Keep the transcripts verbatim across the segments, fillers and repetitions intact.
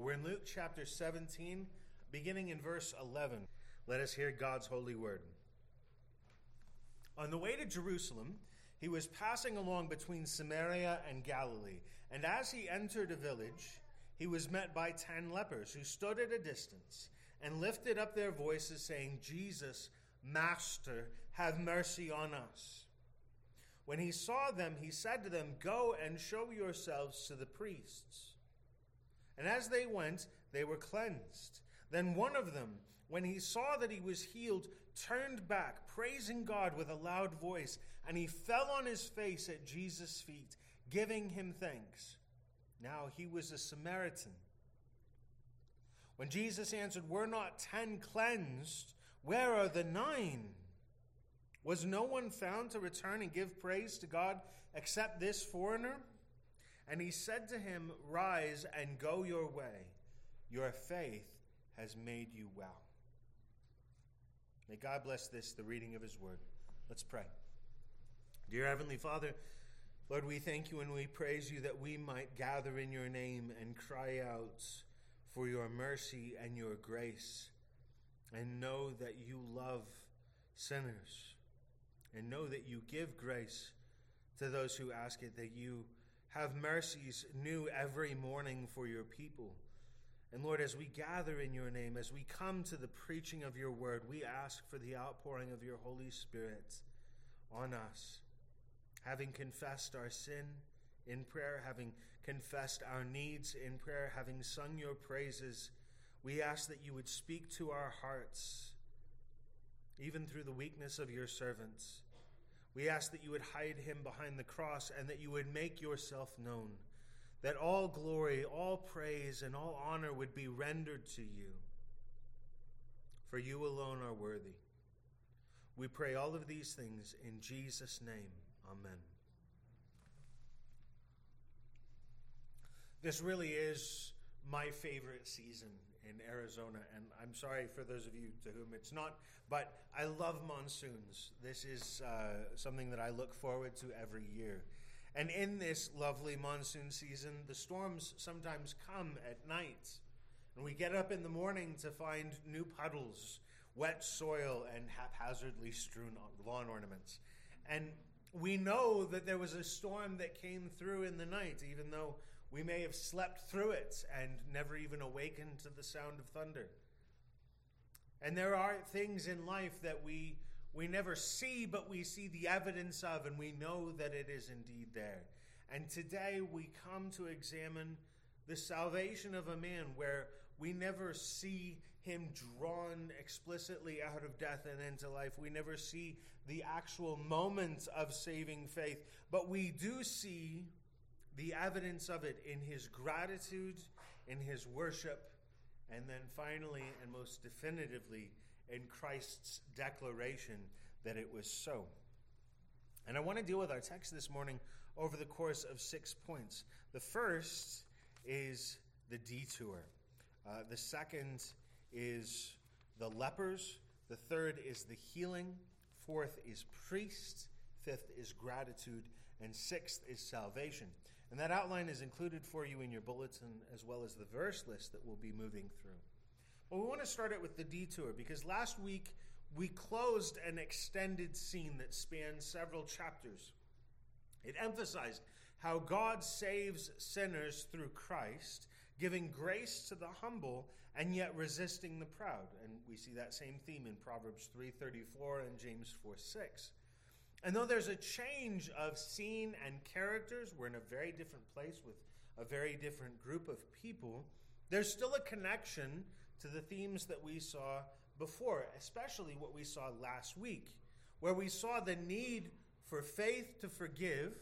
We're in Luke chapter seventeen, beginning in verse eleven. Let us hear God's holy word. On the way to Jerusalem, he was passing along between Samaria and Galilee, and as he entered a village, he was met by ten lepers who stood at a distance and lifted up their voices, saying, "Jesus, Master, have mercy on us." When he saw them, he said to them, "Go and show yourselves to the priests." And as they went, they were cleansed. Then one of them, when he saw that he was healed, turned back, praising God with a loud voice, and he fell on his face at Jesus' feet, giving him thanks. Now he was a Samaritan. When Jesus answered, "Were not ten cleansed? Where are the nine? Was no one found to return and give praise to God except this foreigner?" And he said to him, "Rise and go your way. Your faith has made you well." May God bless this, the reading of his word. Let's pray. Dear Heavenly Father, Lord, we thank you and we praise you that we might gather in your name and cry out for your mercy and your grace, and know that you love sinners, and know that you give grace to those who ask it, that you have mercies new every morning for your people. And Lord, as we gather in your name, as we come to the preaching of your word, we ask for the outpouring of your Holy Spirit on us. Having confessed our sin in prayer, having confessed our needs in prayer, having sung your praises, we ask that you would speak to our hearts, even through the weakness of your servants. We ask that you would hide him behind the cross and that you would make yourself known, that all glory, all praise, and all honor would be rendered to you. For you alone are worthy. We pray all of these things in Jesus' name. Amen. This really is my favorite season in Arizona, and I'm sorry for those of you to whom it's not, but I love monsoons. This is uh, something that I look forward to every year. And in this lovely monsoon season, the storms sometimes come at night, and we get up in the morning to find new puddles, wet soil, and haphazardly strewn lawn ornaments. And we know that there was a storm that came through in the night, even though we may have slept through it and never even awakened to the sound of thunder. And there are things in life that we we never see, but we see the evidence of, and we know that it is indeed there. And today we come to examine the salvation of a man where we never see him drawn explicitly out of death and into life. We never see the actual moment of saving faith, but we do see the evidence of it in his gratitude, in his worship, and then finally and most definitively in Christ's declaration that it was so. And I want to deal with our text this morning over the course of six points. The first is the detour. Uh, the second is the lepers. The third is the healing. Fourth is priest. Fifth is gratitude. And sixth is salvation. And that outline is included for you in your bulletin, as well as the verse list that we'll be moving through. Well, we want to start it with the detour, because last week we closed an extended scene that spans several chapters. It emphasized how God saves sinners through Christ, giving grace to the humble and yet resisting the proud. And we see that same theme in Proverbs three thirty-four and James four six. And though there's a change of scene and characters, we're in a very different place with a very different group of people, there's still a connection to the themes that we saw before, especially what we saw last week, where we saw the need for faith to forgive,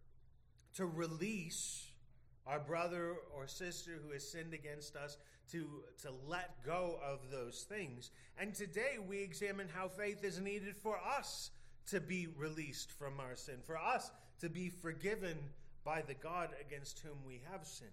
to release our brother or sister who has sinned against us, to, to let go of those things. And today we examine how faith is needed for us to be released from our sin, for us to be forgiven by the God against whom we have sinned.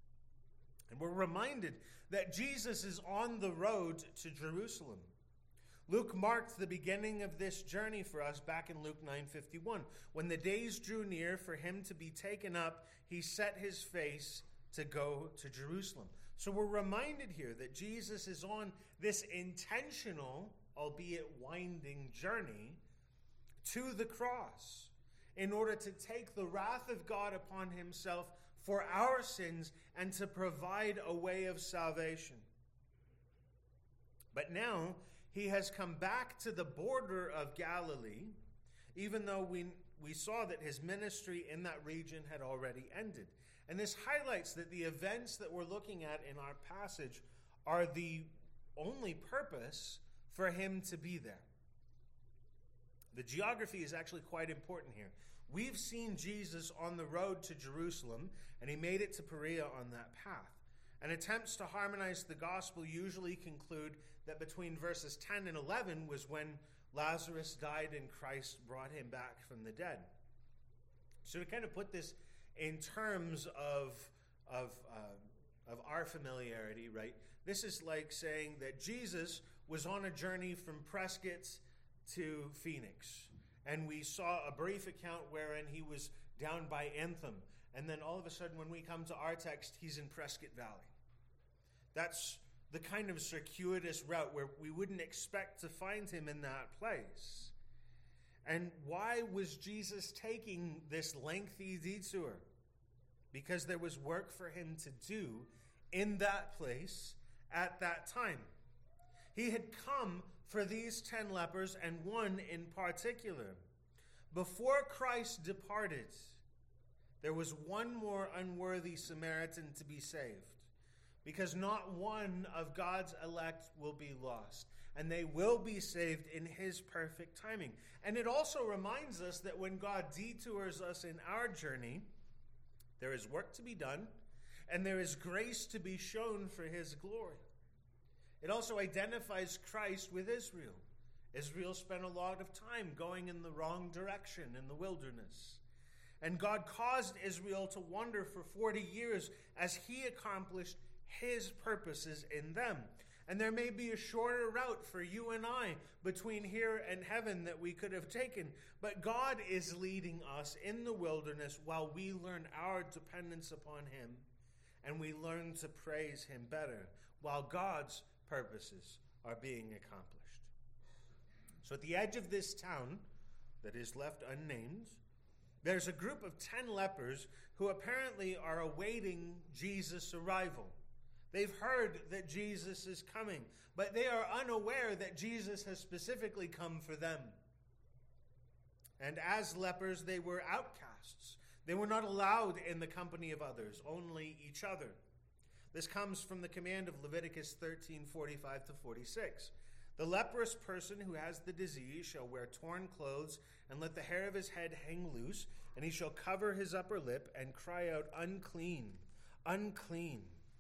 And we're reminded that Jesus is on the road to Jerusalem. Luke marked the beginning of this journey for us back in Luke nine fifty-one. When the days drew near for him to be taken up, he set his face to go to Jerusalem. So we're reminded here that Jesus is on this intentional, albeit winding journey to the cross in order to take the wrath of God upon himself for our sins and to provide a way of salvation. But now he has come back to the border of Galilee, even though we, we saw that his ministry in that region had already ended. And this highlights that the events that we're looking at in our passage are the only purpose for him to be there. The geography is actually quite important here. We've seen Jesus on the road to Jerusalem, and he made it to Perea on that path. And attempts to harmonize the gospel usually conclude that between verses ten and eleven was when Lazarus died and Christ brought him back from the dead. So to kind of put this in terms of, of, uh, of our familiarity, right? This is like saying that Jesus was on a journey from Prescott to Phoenix. And we saw a brief account wherein he was down by Anthem. And then all of a sudden when we come to our text, he's in Prescott Valley. That's the kind of circuitous route where we wouldn't expect to find him in that place. And why was Jesus taking this lengthy detour? Because there was work for him to do in that place at that time. He had come for these ten lepers, and one in particular. Before Christ departed, there was one more unworthy Samaritan to be saved, because not one of God's elect will be lost, and they will be saved in his perfect timing. And it also reminds us that when God detours us in our journey, there is work to be done, and there is grace to be shown for his glory. It also identifies Christ with Israel. Israel spent a lot of time going in the wrong direction in the wilderness. And God caused Israel to wander for forty years as he accomplished his purposes in them. And there may be a shorter route for you and I between here and heaven that we could have taken. But God is leading us in the wilderness while we learn our dependence upon him. And we learn to praise him better while God's purposes are being accomplished. So at the edge of this town that is left unnamed, there's a group of ten lepers who apparently are awaiting Jesus' arrival. They've heard that Jesus is coming, but they are unaware that Jesus has specifically come for them. And as lepers, they were outcasts. They were not allowed in the company of others, only each other. This comes from the command of Leviticus thirteen, forty-five to forty-six. The leprous person who has the disease shall wear torn clothes and let the hair of his head hang loose, and he shall cover his upper lip and cry out, unclean, unclean.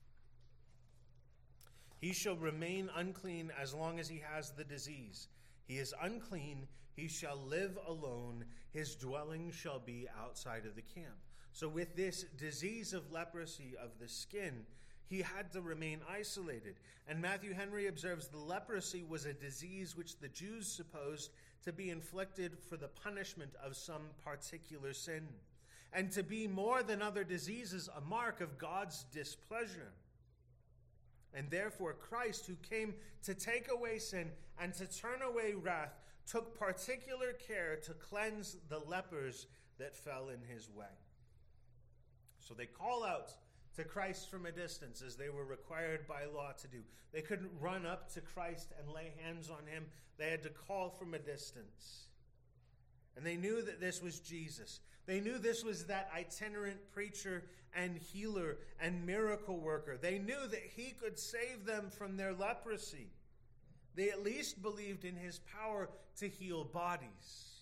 He shall remain unclean as long as he has the disease. He is unclean, he shall live alone, his dwelling shall be outside of the camp. So with this disease of leprosy of the skin, he had to remain isolated. And Matthew Henry observes the leprosy was a disease which the Jews supposed to be inflicted for the punishment of some particular sin, and to be more than other diseases a mark of God's displeasure. And therefore Christ, who came to take away sin and to turn away wrath, took particular care to cleanse the lepers that fell in his way. So they call out to Christ from a distance, as they were required by law to do. They couldn't run up to Christ and lay hands on him. They had to call from a distance. And they knew that this was Jesus. They knew this was that itinerant preacher and healer and miracle worker. They knew that he could save them from their leprosy. They at least believed in his power to heal bodies.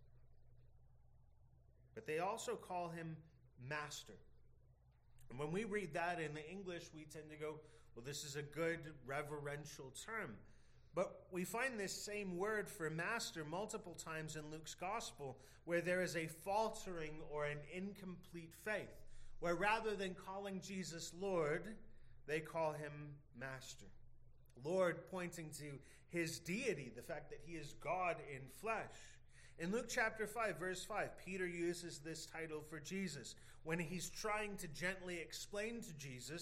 But they also call him Master. And when we read that in the English, we tend to go, well, this is a good reverential term. But we find this same word for master multiple times in Luke's gospel, where there is a faltering or an incomplete faith, where rather than calling Jesus Lord, they call him Master. Lord pointing to his deity, the fact that he is God in flesh. In Luke chapter five, verse five, Peter uses this title for Jesus when he's trying to gently explain to Jesus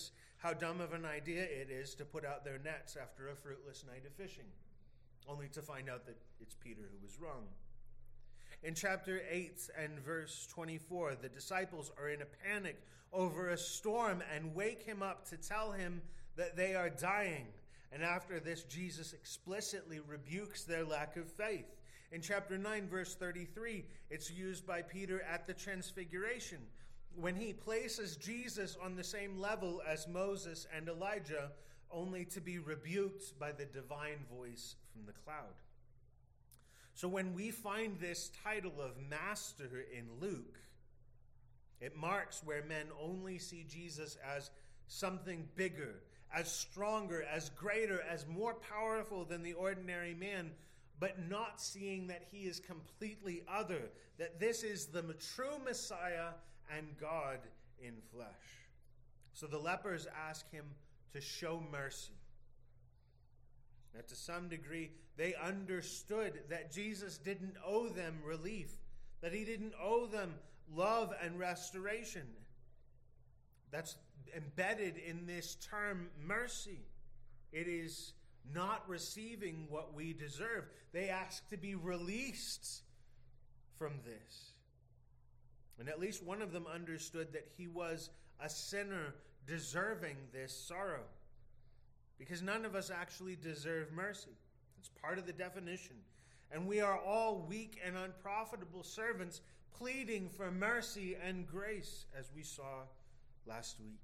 how dumb of an idea it is to put out their nets after a fruitless night of fishing, only to find out that it's Peter who was wrong. In chapter eight and verse twenty-four, the disciples are in a panic over a storm and wake him up to tell him that they are dying. And after this, Jesus explicitly rebukes their lack of faith. In chapter nine, verse thirty-three, it's used by Peter at the Transfiguration, when he places Jesus on the same level as Moses and Elijah, only to be rebuked by the divine voice from the cloud. So when we find this title of Master in Luke, it marks where men only see Jesus as something bigger, as stronger, as greater, as more powerful than the ordinary man, but not seeing that he is completely other, that this is the true Messiah and God in flesh. So the lepers ask him to show mercy. Now, to some degree, they understood that Jesus didn't owe them relief, that he didn't owe them love and restoration. That's embedded in this term, mercy. It is not receiving what we deserve. They ask to be released from this. And at least one of them understood that he was a sinner deserving this sorrow, because none of us actually deserve mercy. It's part of the definition. And we are all weak and unprofitable servants pleading for mercy and grace, as we saw last week.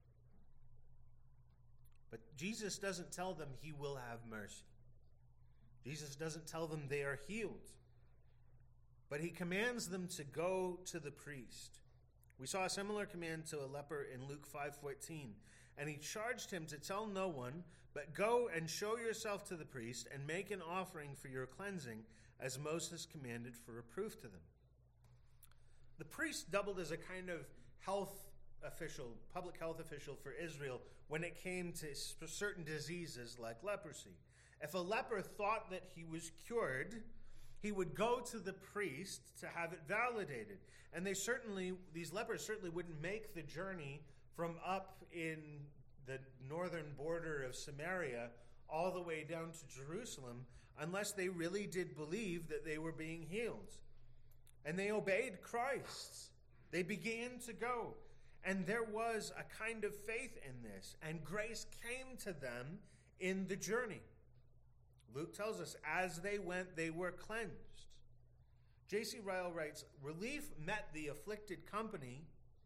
But Jesus doesn't tell them he will have mercy. Jesus doesn't tell them they are healed. But he commands them to go to the priest. We saw a similar command to a leper in Luke five fourteen. And he charged him to tell no one, but go and show yourself to the priest and make an offering for your cleansing, as Moses commanded for a proof to them. The priest doubled as a kind of health official, public health official for Israel when it came to certain diseases like leprosy. If a leper thought that he was cured, he would go to the priest to have it validated. And they certainly, these lepers certainly wouldn't make the journey from up in the northern border of Samaria all the way down to Jerusalem unless they really did believe that they were being healed. And they obeyed Christ. They began to go. And there was a kind of faith in this. And grace came to them in the journey. Luke tells us, as they went, they were cleansed. J C Ryle writes, relief met the afflicted company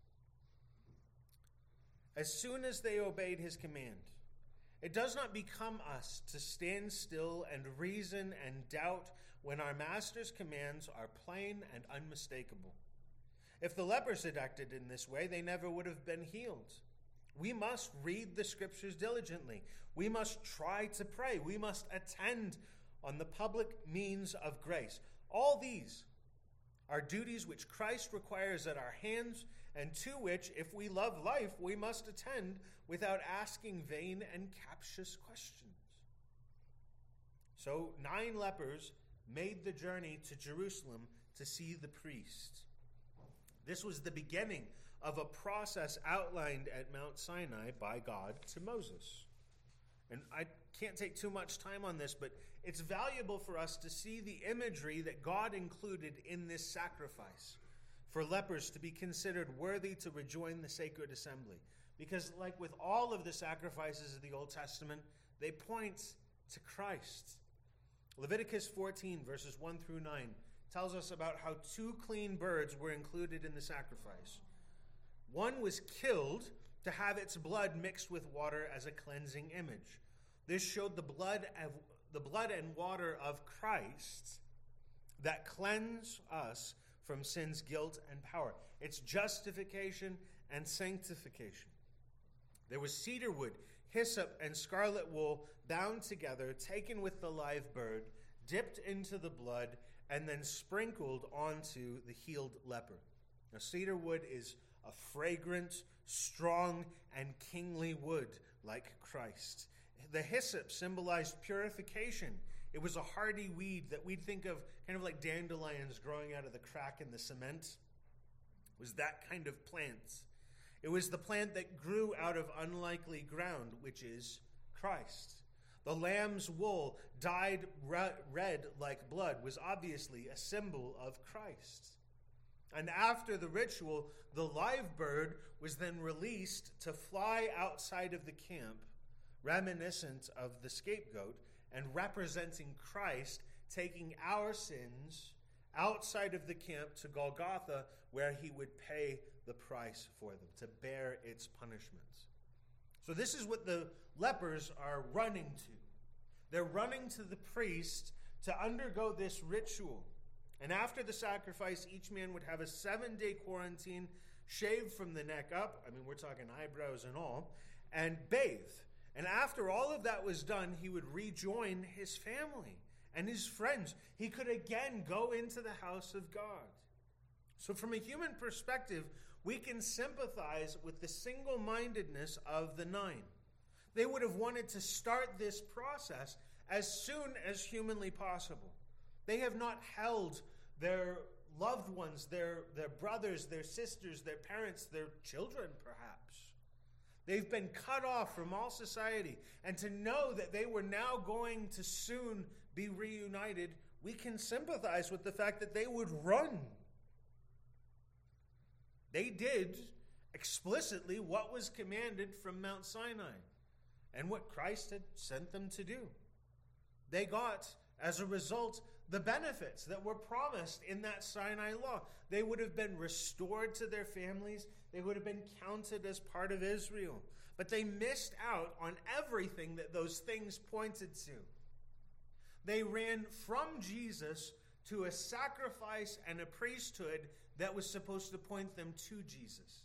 as soon as they obeyed his command. It does not become us to stand still and reason and doubt when our master's commands are plain and unmistakable. If the lepers had acted in this way, they never would have been healed. We must read the scriptures diligently. We must try to pray. We must attend on the public means of grace. All these are duties which Christ requires at our hands, and to which, if we love life, we must attend without asking vain and captious questions. So nine lepers made the journey to Jerusalem to see the priest. This was the beginning of a process outlined at Mount Sinai by God to Moses. And I can't take too much time on this, but it's valuable for us to see the imagery that God included in this sacrifice for lepers to be considered worthy to rejoin the sacred assembly. Because like with all of the sacrifices of the Old Testament, they point to Christ. Leviticus fourteen, verses one through nine, tells us about how two clean birds were included in the sacrifice. One was killed to have its blood mixed with water as a cleansing image. This showed the blood of, the blood and water of Christ that cleanse us from sin's guilt and power. It's justification and sanctification. There was cedar wood, hyssop, and scarlet wool bound together, taken with the live bird, dipped into the blood, and then sprinkled onto the healed leper. Now, cedar wood is a fragrant, strong, and kingly wood like Christ. The hyssop symbolized purification. It was a hardy weed that we'd think of kind of like dandelions growing out of the crack in the cement. It was that kind of plant. It was the plant that grew out of unlikely ground, which is Christ. The lamb's wool, dyed red like blood, was obviously a symbol of Christ. And after the ritual, the live bird was then released to fly outside of the camp, reminiscent of the scapegoat and representing Christ taking our sins outside of the camp to Golgotha, where he would pay the price for them, to bear its punishments. So this is what the lepers are running to. They're running to the priest to undergo this ritual. And after the sacrifice, each man would have a seven-day quarantine, shaved from the neck up, I mean, we're talking eyebrows and all, and bathe. And after all of that was done, he would rejoin his family and his friends. He could again go into the house of God. So from a human perspective, we can sympathize with the single-mindedness of the nine. They would have wanted to start this process as soon as humanly possible. They have not held their loved ones, their, their brothers, their sisters, their parents, their children, perhaps. They've been cut off from all society. And to know that they were now going to soon be reunited, we can sympathize with the fact that they would run. They did explicitly what was commanded from Mount Sinai and what Christ had sent them to do. They got, as a result, the benefits that were promised in that Sinai law. They would have been restored to their families. They would have been counted as part of Israel. But they missed out on everything that those things pointed to. They ran from Jesus to a sacrifice and a priesthood that was supposed to point them to Jesus.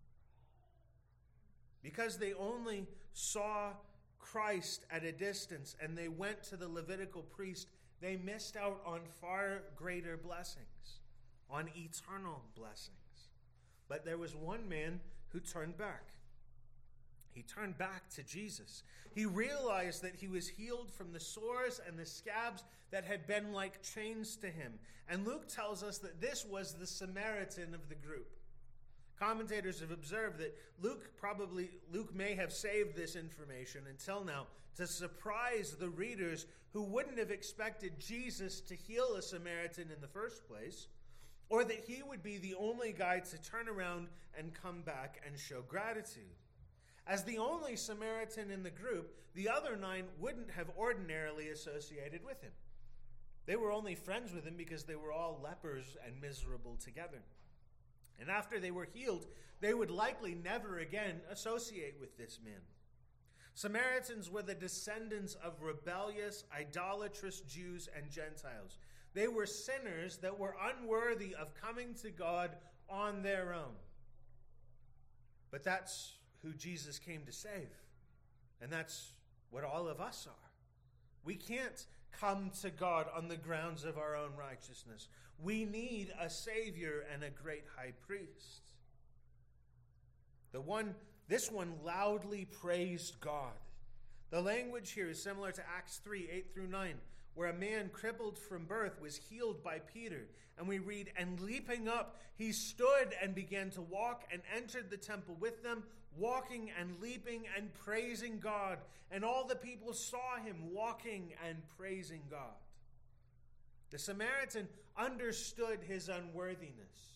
Because they only saw Christ at a distance and they went to the Levitical priest, they missed out on far greater blessings, on eternal blessings. But there was one man who turned back. He turned back to Jesus. He realized that he was healed from the sores and the scabs that had been like chains to him. And Luke tells us that this was the Samaritan of the group. Commentators have observed that Luke probably, Luke may have saved this information until now to surprise the readers who wouldn't have expected Jesus to heal a Samaritan in the first place, or that he would be the only guy to turn around and come back and show gratitude. As the only Samaritan in the group, the other nine wouldn't have ordinarily associated with him. They were only friends with him because they were all lepers and miserable together. And after they were healed, they would likely never again associate with this man. Samaritans were the descendants of rebellious, idolatrous Jews and Gentiles. They were sinners that were unworthy of coming to God on their own. But that's who Jesus came to save. And that's what all of us are. We can't come to God on the grounds of our own righteousness. We need a Savior and a great high priest. The one, this one loudly praised God. The language here is similar to Acts three, eight through nine, where a man crippled from birth was healed by Peter. And we read, "And leaping up, he stood and began to walk and entered the temple with them, walking and leaping and praising God. And all the people saw him walking and praising God." The Samaritan understood his unworthiness.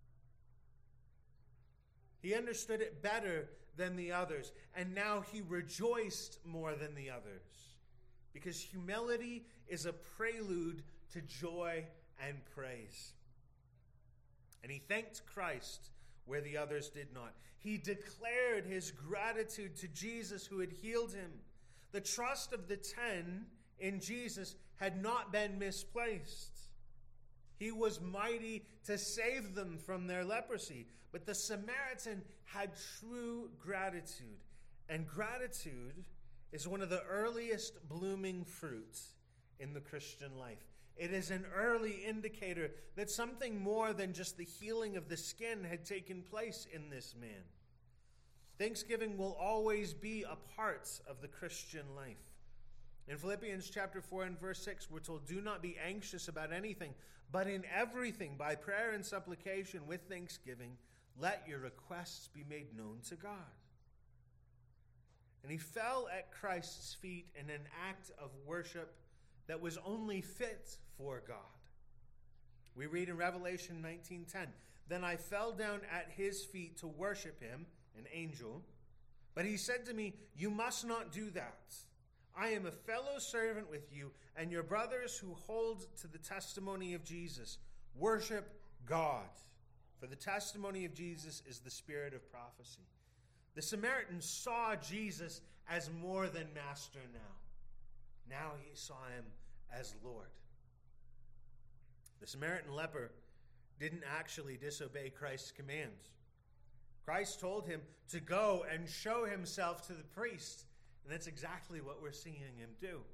He understood it better than the others, and now he rejoiced more than the others, because humility is a prelude to joy and praise. And he thanked Christ where the others did not. He declared his gratitude to Jesus who had healed him. The trust of the ten in Jesus had not been misplaced. He was mighty to save them from their leprosy. But the Samaritan had true gratitude. And gratitude is one of the earliest blooming fruits in the Christian life. It is an early indicator that something more than just the healing of the skin had taken place in this man. Thanksgiving will always be a part of the Christian life. In Philippians chapter four and verse six, we're told, "Do not be anxious about anything, but in everything, by prayer and supplication with thanksgiving, let your requests be made known to God." And he fell at Christ's feet in an act of worship that was only fit for God. We read in Revelation nineteen ten, "Then I fell down at his feet to worship him," an angel, "but he said to me, 'You must not do that. I am a fellow servant with you and your brothers who hold to the testimony of Jesus. Worship God, for the testimony of Jesus is the spirit of prophecy.'" The Samaritan saw Jesus as more than master now. Now he saw him as Lord. The Samaritan leper didn't actually disobey Christ's commands. Christ told him to go and show himself to the priest, and that's exactly what we're seeing him do.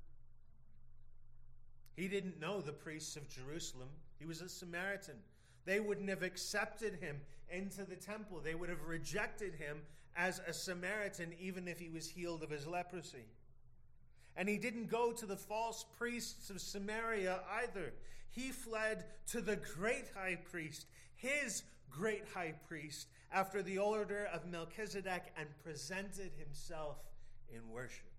He didn't know the priests of Jerusalem. He was a Samaritan. They wouldn't have accepted him into the temple. They would have rejected him as a Samaritan, even if he was healed of his leprosy. And he didn't go to the false priests of Samaria either. He fled to the great high priest, his great high priest, after the order of Melchizedek, and presented himself in worship.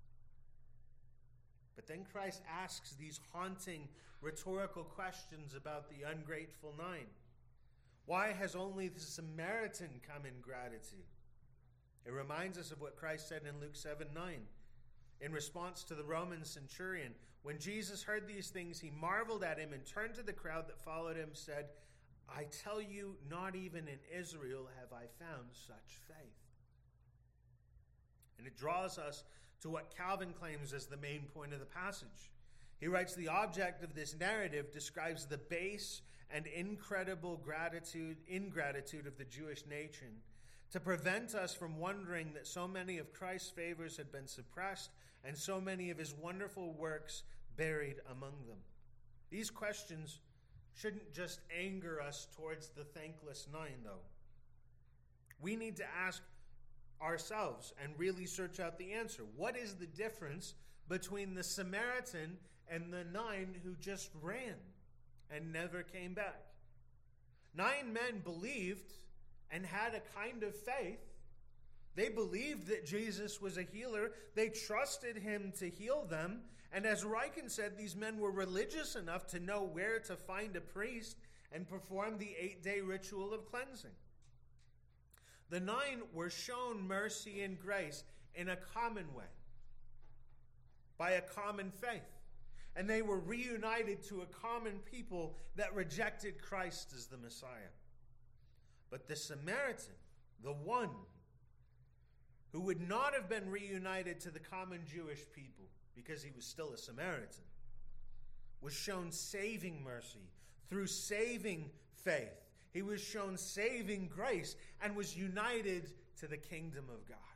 But then Christ asks these haunting rhetorical questions about the ungrateful nine. Why has only the Samaritan come in gratitude? It reminds us of what Christ said in Luke seven nine. In response to the Roman centurion, when Jesus heard these things, he marveled at him and turned to the crowd that followed him, said, "I tell you, not even in Israel have I found such faith." And it draws us to what Calvin claims as the main point of the passage. He writes, "The object of this narrative describes the base and incredible gratitude, ingratitude of the Jewish nation, to prevent us from wondering that so many of Christ's favors had been suppressed and so many of his wonderful works buried among them." These questions shouldn't just anger us towards the thankless nine, though. We need to ask ourselves and really search out the answer. What is the difference between the Samaritan and the nine who just ran and never came back? Nine men believed and had a kind of faith. They believed that Jesus was a healer. They trusted him to heal them. And as Ryken said, these men were religious enough to know where to find a priest and perform the eight-day ritual of cleansing. The nine were shown mercy and grace in a common way, by a common faith. And they were reunited to a common people that rejected Christ as the Messiah. But the Samaritan, the one who would not have been reunited to the common Jewish people because he was still a Samaritan, was shown saving mercy through saving faith. He was shown saving grace and was united to the kingdom of God.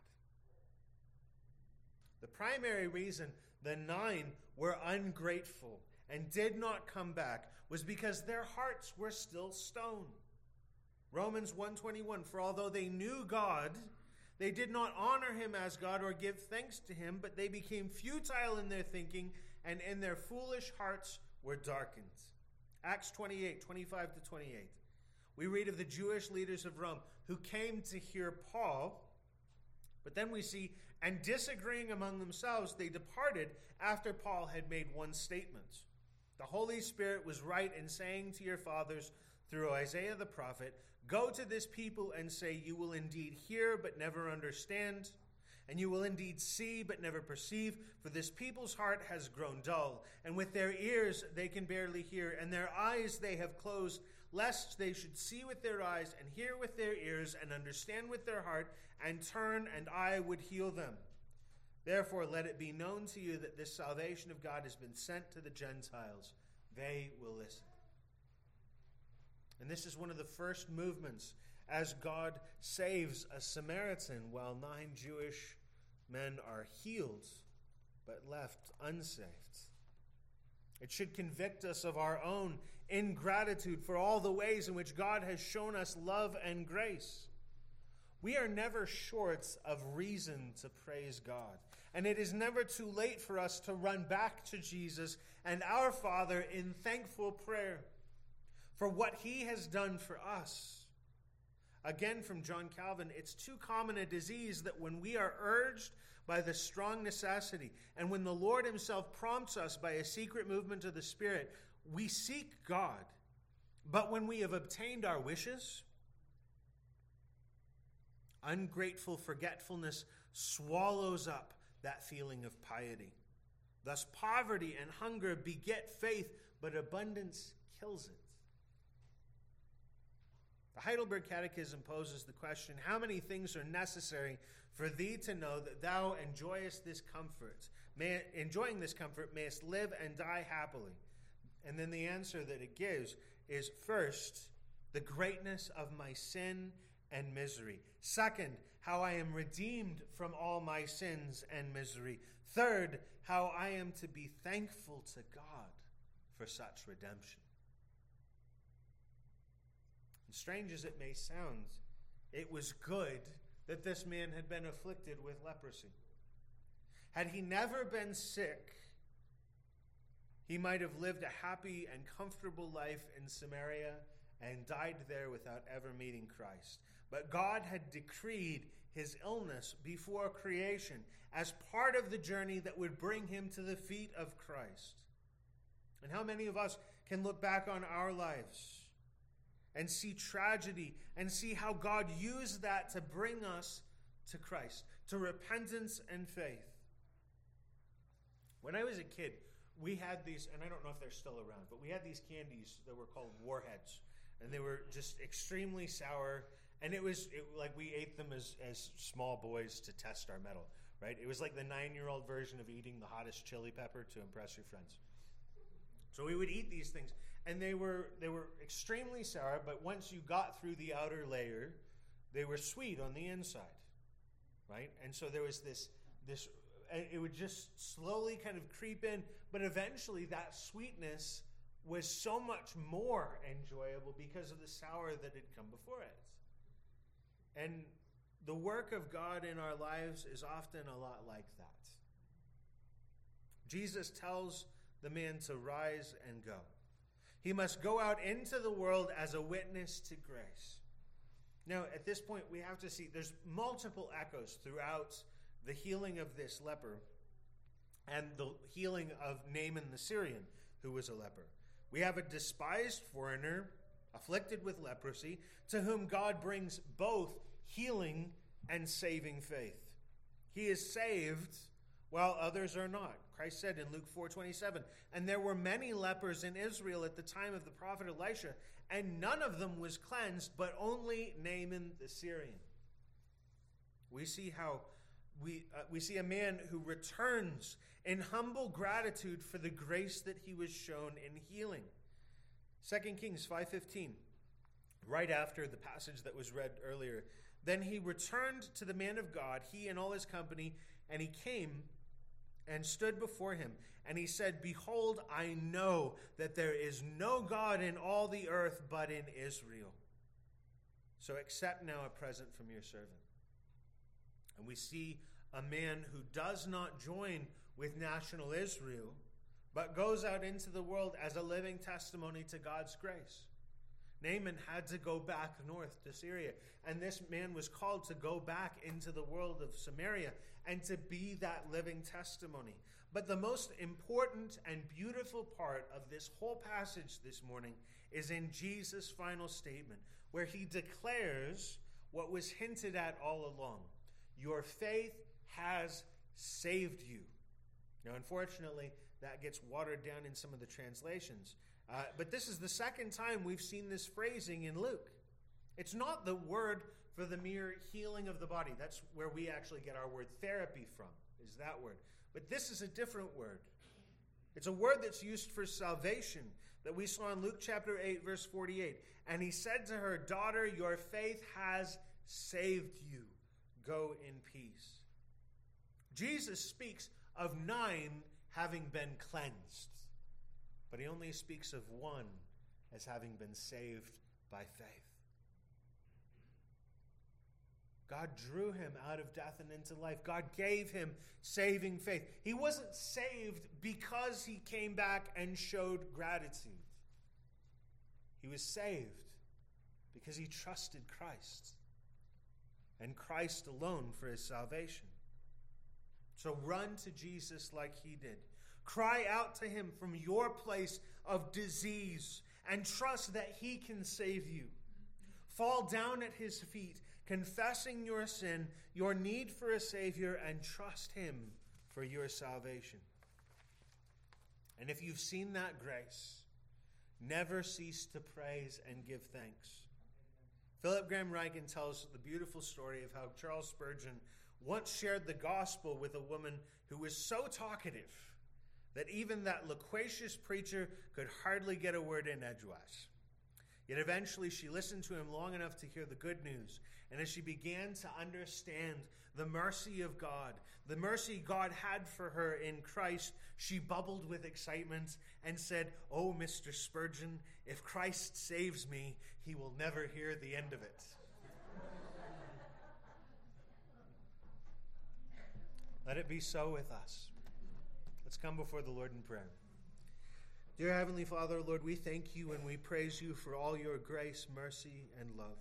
The primary reason the nine were ungrateful and did not come back was because their hearts were still stone. Romans one twenty-one, "For although they knew God, they did not honor him as God or give thanks to him, but they became futile in their thinking, and in their foolish hearts were darkened." Acts twenty-eight, twenty-five to twenty-eight. We read of the Jewish leaders of Rome who came to hear Paul, but then we see, "And disagreeing among themselves, they departed after Paul had made one statement. The Holy Spirit was right in saying to your fathers through Isaiah the prophet, 'Go to this people and say, you will indeed hear but never understand, and you will indeed see but never perceive, for this people's heart has grown dull, and with their ears they can barely hear, and their eyes they have closed, lest they should see with their eyes and hear with their ears and understand with their heart and turn, and I would heal them. Therefore let it be known to you that this salvation of God has been sent to the Gentiles. They will listen.'" And this is one of the first movements as God saves a Samaritan while nine Jewish men are healed but left unsaved. It should convict us of our own ingratitude for all the ways in which God has shown us love and grace. We are never short of reason to praise God, and it is never too late for us to run back to Jesus and our Father in thankful prayer for what he has done for us. Again, from John Calvin, it's too common a disease that when we are urged by the strong necessity, and when the Lord himself prompts us by a secret movement of the Spirit, we seek God. But when we have obtained our wishes, ungrateful forgetfulness swallows up that feeling of piety. Thus, poverty and hunger beget faith, but abundance kills it. The Heidelberg Catechism poses the question, how many things are necessary for thee to know that thou enjoyest this comfort, may, enjoying this comfort, mayest live and die happily? And then the answer that it gives is, first, the greatness of my sin and misery. Second, how I am redeemed from all my sins and misery. Third, how I am to be thankful to God for such redemption. And strange as it may sound, it was good that this man had been afflicted with leprosy. Had he never been sick, he might have lived a happy and comfortable life in Samaria and died there without ever meeting Christ. But God had decreed his illness before creation as part of the journey that would bring him to the feet of Christ. And how many of us can look back on our lives and see tragedy and see how God used that to bring us to Christ, to repentance and faith? When I was a kid, we had these, and I don't know if they're still around, but we had these candies that were called Warheads, and they were just extremely sour, and it was it, like we ate them as, as small boys to test our mettle, right? It was like the nine-year-old version of eating the hottest chili pepper to impress your friends. So we would eat these things, and they were they were extremely sour, but once you got through the outer layer, they were sweet on the inside, right? And so there was this this it would just slowly kind of creep in, but eventually that sweetness was so much more enjoyable because of the sour that had come before it. And the work of God in our lives is often a lot like that. Jesus tells the man to rise and go. He must go out into the world as a witness to grace. Now, at this point, we have to see there's multiple echoes throughout the healing of this leper and the healing of Naaman the Syrian, who was a leper. We have a despised foreigner afflicted with leprosy to whom God brings both healing and saving faith. He is saved while others are not. Christ said in Luke four twenty-seven, and there were many lepers in Israel at the time of the prophet Elisha, and none of them was cleansed, but only Naaman the Syrian. We see how we uh, we see a man who returns in humble gratitude for the grace that he was shown in healing. Second Kings five fifteen, right after the passage that was read earlier. Then he returned to the man of God, he and all his company, and he came and stood before him. And he said, behold, I know that there is no God in all the earth but in Israel. So accept now a present from your servant. And we see a man who does not join with national Israel, but goes out into the world as a living testimony to God's grace. Naaman had to go back north to Syria, and this man was called to go back into the world of Samaria and to be that living testimony. But the most important and beautiful part of this whole passage this morning is in Jesus' final statement, where he declares what was hinted at all along. Your faith has saved you. Now, unfortunately, that gets watered down in some of the translations. Uh, but this is the second time we've seen this phrasing in Luke. It's not the word for the mere healing of the body. That's where we actually get our word therapy from, is that word. But this is a different word. It's a word that's used for salvation that we saw in Luke chapter eight, verse forty-eight. And he said to her, daughter, your faith has saved you. Go in peace. Jesus speaks of nine having been cleansed, but he only speaks of one as having been saved by faith. God drew him out of death and into life. God gave him saving faith. He wasn't saved because he came back and showed gratitude. He was saved because he trusted Christ and Christ alone for his salvation. So run to Jesus like he did. Cry out to him from your place of disease and trust that he can save you. Fall down at his feet, confessing your sin, your need for a Savior, and trust him for your salvation. And if you've seen that grace, never cease to praise and give thanks. Philip Graham Ryken tells the beautiful story of how Charles Spurgeon once shared the gospel with a woman who was so talkative that even that loquacious preacher could hardly get a word in edgewise. Yet eventually she listened to him long enough to hear the good news. And as she began to understand the mercy of God, the mercy God had for her in Christ, she bubbled with excitement and said, "Oh, Mister Spurgeon, if Christ saves me, he will never hear the end of it." Let it be so with us. Let's come before the Lord in prayer. Dear Heavenly Father, Lord, we thank you and we praise you for all your grace, mercy, and love.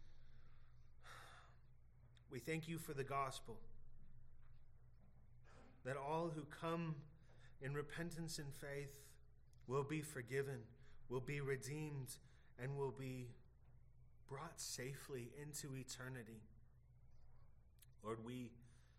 We thank you for the gospel, that all who come in repentance and faith will be forgiven, will be redeemed, and will be brought safely into eternity. Lord, we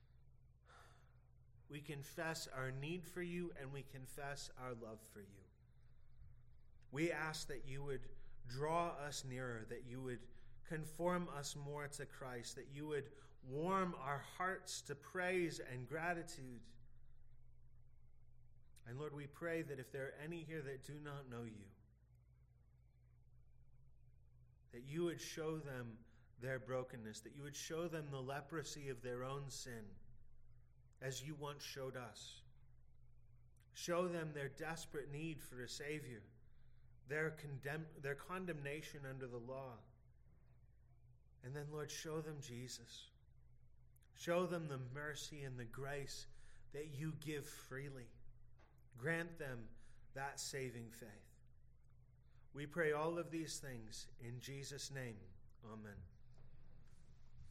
We confess our need for you and we confess our love for you. We ask that you would draw us nearer, that you would conform us more to Christ, that you would warm our hearts to praise and gratitude. And Lord, we pray that if there are any here that do not know you, that you would show them their brokenness, that you would show them the leprosy of their own sin, as you once showed us. Show them their desperate need for a Savior, their, condemn- their condemnation under the law. And then, Lord, show them Jesus. Show them the mercy and the grace that you give freely. Grant them that saving faith. We pray all of these things in Jesus' name. Amen.